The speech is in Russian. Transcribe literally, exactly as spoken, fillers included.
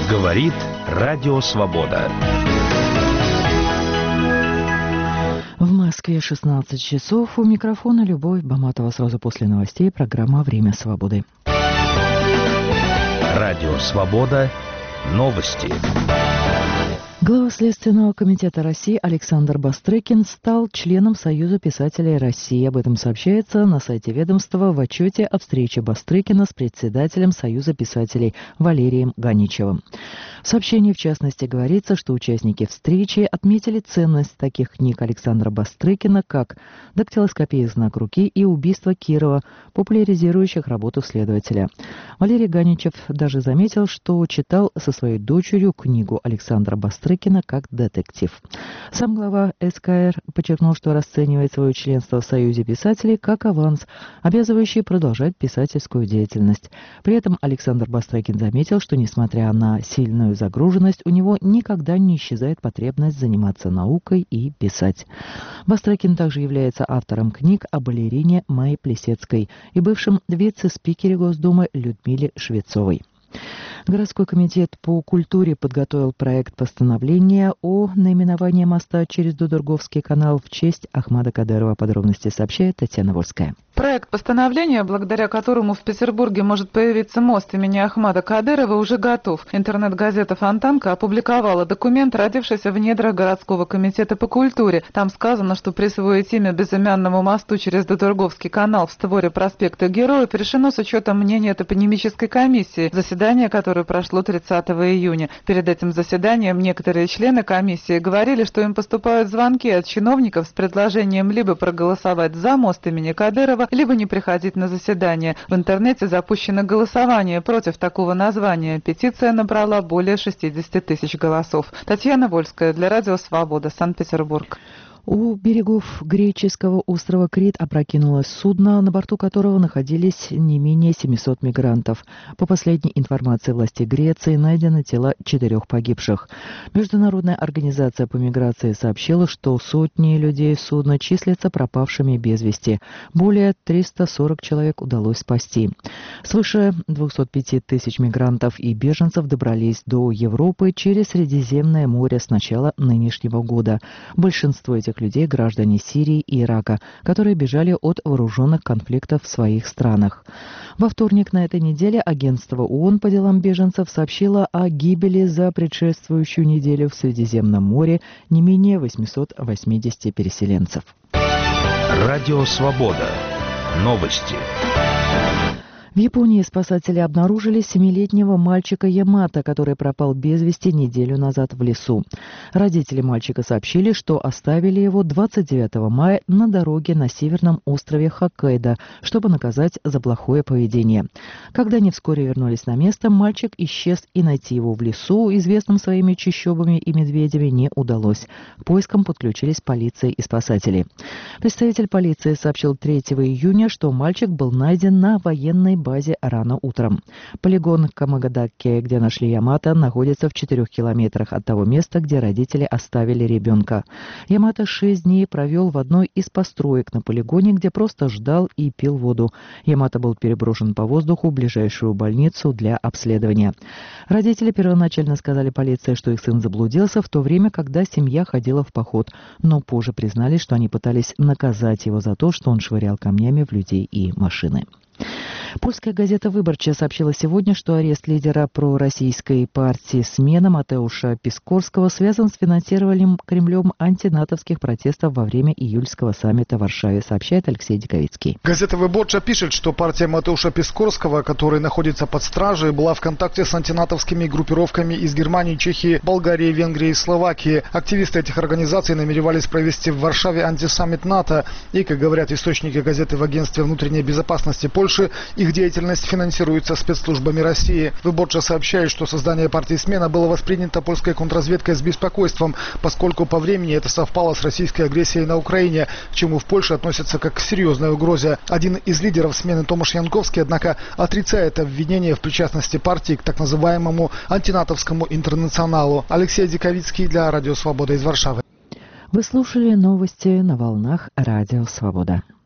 Говорит Радио Свобода. В Москве шестнадцать часов. У микрофона Любовь Баматова. Сразу после новостей программа «Время свободы». Радио Свобода. Новости. Глава Следственного комитета России Александр Бастрыкин стал членом Союза писателей России. Об этом сообщается на сайте ведомства в отчете о встрече Бастрыкина с председателем Союза писателей Валерием Ганичевым. В сообщении, в частности, говорится, что участники встречи отметили ценность таких книг Александра Бастрыкина, как «Дактилоскопия. Знак руки» и «Убийство Кирова», популяризирующих работу следователя. Валерий Ганичев даже заметил, что читал со своей дочерью книгу Александра Бастрыкина как детектив. Сам глава эс ка эр подчеркнул, что расценивает свое членство в Союзе писателей как аванс, обязывающий продолжать писательскую деятельность. При этом Александр Бастрыкин заметил, что, несмотря на сильную загруженность, у него никогда не исчезает потребность заниматься наукой и писать. Бастрыкин также является автором книг о балерине Майе Плисецкой и бывшем вице-спикере Госдумы Людмиле Швецовой. Городской комитет по культуре подготовил проект постановления о наименовании моста через Дудерговский канал в честь Ахмада Кадырова. Подробности сообщает Татьяна Вольская. Проект постановления, благодаря которому в Петербурге может появиться мост имени Ахмада Кадырова, уже готов. Интернет-газета «Фонтанка» опубликовала документ, родившийся в недрах городского комитета по культуре. Там сказано, что присвоить имя безымянному мосту через Дудерговский канал в створе проспекта Героев решено с учетом мнения топонимической комиссии, заседание которое прошло тридцатого июня. Перед этим заседанием некоторые члены комиссии говорили, что им поступают звонки от чиновников с предложением либо проголосовать за мост имени Кадырова, либо не приходить на заседание. В интернете запущено голосование против такого названия. Петиция набрала более шестьдесят тысяч голосов. Татьяна Вольская для Радио Свобода, Санкт-Петербург. У берегов греческого острова Крит опрокинулось судно, на борту которого находились не менее семисот мигрантов. По последней информации властей Греции, найдены тела четырех погибших. Международная организация по миграции сообщила, что сотни людей судна числятся пропавшими без вести. Более триста сорок человек удалось спасти. Свыше двухсот пяти тысяч мигрантов и беженцев добрались до Европы через Средиземное море с начала нынешнего года. Большинство этих людей граждане Сирии и Ирака, которые бежали от вооруженных конфликтов в своих странах. Во вторник на этой неделе агентство ООН по делам беженцев сообщило о гибели за предшествующую неделю в Средиземном море не менее восьмисот восьмидесяти переселенцев. Радио Свобода. Новости. В Японии спасатели обнаружили семилетнего мальчика Ямато, который пропал без вести неделю назад в лесу. Родители мальчика сообщили, что оставили его двадцать девятого мая на дороге на северном острове Хоккайдо, чтобы наказать за плохое поведение. Когда они вскоре вернулись на место, мальчик исчез, и найти его в лесу, известном своими чащобами и медведями, не удалось. К поискам подключились полиция и спасатели. Представитель полиции сообщил третьего июня, что мальчик был найден на военной базе рано утром. Полигон Камагадаке, где нашли Ямато, находится в четырех километрах от того места, где родители оставили ребенка. Ямато шесть дней провел в одной из построек на полигоне, где просто ждал и пил воду. Ямато был переброшен по воздуху в ближайшую больницу для обследования. Родители первоначально сказали полиции, что их сын заблудился в то время, когда семья ходила в поход, но позже признались, что они пытались наказать его за то, что он швырял камнями в людей и машины. Польская газета «Выборча» сообщила сегодня, что арест лидера пророссийской партии «Смена» Матеуша Пискорского связан с финансированием Кремлем антинатовских протестов во время июльского саммита в Варшаве, сообщает Алексей Диковицкий. Газета «Выборча» пишет, что партия Матеуша Пискорского, который находится под стражей, была в контакте с антинатовскими группировками из Германии, Чехии, Болгарии, Венгрии и Словакии. Активисты этих организаций намеревались провести в Варшаве антисаммит НАТО. И, как говорят источники газеты в агентстве внутренней безопасности Польши, их деятельность финансируется спецслужбами России. Выборча сообщает, что создание партии «Смена» было воспринято польской контрразведкой с беспокойством, поскольку по времени это совпало с российской агрессией на Украине, к чему в Польше относятся как к серьезной угрозе. Один из лидеров «Смены» Томаш Янковский, однако, отрицает обвинение в причастности партии к так называемому антинатовскому интернационалу. Алексей Диковицкий для Радио Свобода из Варшавы. Вы слушали новости на волнах Радио Свобода.